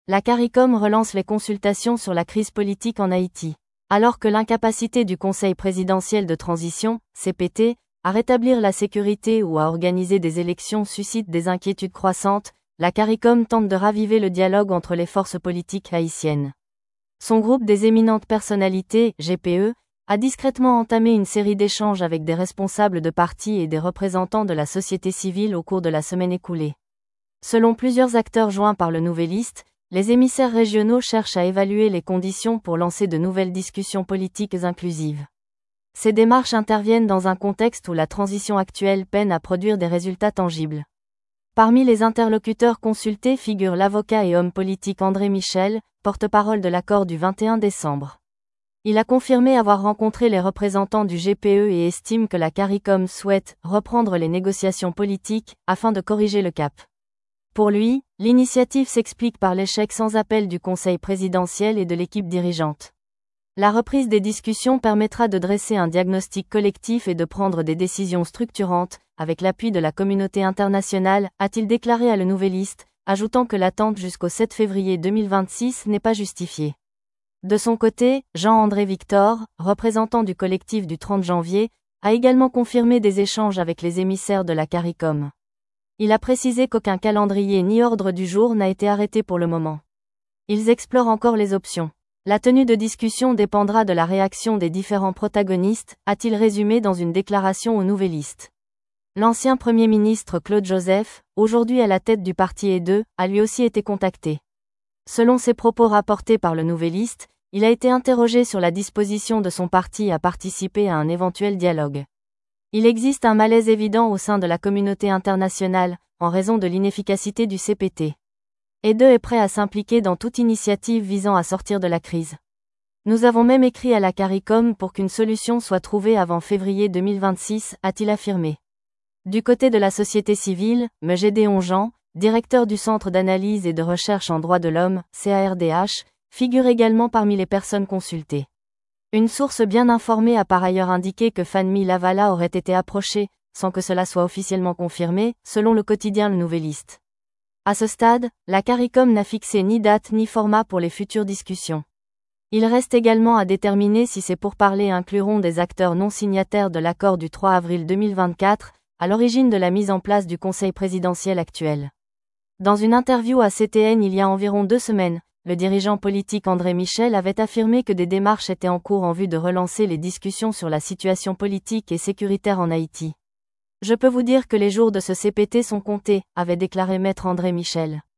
La CARICOM relance les consultations sur la crise politique en Haïti. Alors que l'incapacité du Conseil présidentiel de transition, CPT, à rétablir la sécurité ou à organiser des élections suscite des inquiétudes croissantes, la CARICOM tente de raviver le dialogue entre les forces politiques haïtiennes. Son groupe des éminentes personnalités, GPE, a discrètement entamé une série d'échanges avec des responsables de partis et des représentants de la société civile au cours de la semaine écoulée. Selon plusieurs acteurs joints par le Nouvelliste, les émissaires régionaux cherchent à évaluer les conditions pour lancer de nouvelles discussions politiques inclusives. Ces démarches interviennent dans un contexte où la transition actuelle peine à produire des résultats tangibles. Parmi les interlocuteurs consultés figure l'avocat et homme politique André Michel, porte-parole de l'accord du 21 décembre. Il a confirmé avoir rencontré les représentants du GPE et estime que la CARICOM souhaite reprendre les négociations politiques afin de corriger le cap. Pour lui, l'initiative s'explique par l'échec sans appel du Conseil présidentiel et de l'équipe dirigeante. La reprise des discussions permettra de dresser un diagnostic collectif et de prendre des décisions structurantes, avec l'appui de la communauté internationale, a-t-il déclaré à Le Nouvelliste, ajoutant que l'attente jusqu'au 7 février 2026 n'est pas justifiée. De son côté, Jean-André Victor, représentant du collectif du 30 janvier, a également confirmé des échanges avec les émissaires de la CARICOM. Il a précisé qu'aucun calendrier ni ordre du jour n'a été arrêté pour le moment. Ils explorent encore les options. La tenue de discussion dépendra de la réaction des différents protagonistes, a-t-il résumé dans une déclaration au Nouvelliste. L'ancien Premier ministre Claude Joseph, aujourd'hui à la tête du parti E2, a lui aussi été contacté. Selon ses propos rapportés par le Nouvelliste, il a été interrogé sur la disposition de son parti à participer à un éventuel dialogue. Il existe un malaise évident au sein de la communauté internationale, en raison de l'inefficacité du CPT. E2 est prêt à s'impliquer dans toute initiative visant à sortir de la crise. Nous avons même écrit à la CARICOM pour qu'une solution soit trouvée avant février 2026, a-t-il affirmé. Du côté de la société civile, M. Gédéon Jean, directeur du Centre d'analyse et de recherche en droits de l'homme, CARDH, figure également parmi les personnes consultées. Une source bien informée a par ailleurs indiqué que Fanmi Lavala aurait été approché, sans que cela soit officiellement confirmé, selon le quotidien Le Nouvelliste. À ce stade, la CARICOM n'a fixé ni date ni format pour les futures discussions. Il reste également à déterminer si ces pourparlers incluront des acteurs non signataires de l'accord du 3 avril 2024, à l'origine de la mise en place du Conseil présidentiel actuel. Dans une interview à CTN il y a environ 2 semaines, le dirigeant politique André Michel avait affirmé que des démarches étaient en cours en vue de relancer les discussions sur la situation politique et sécuritaire en Haïti. Je peux vous dire que les jours de ce CPT sont comptés, avait déclaré Maître André Michel.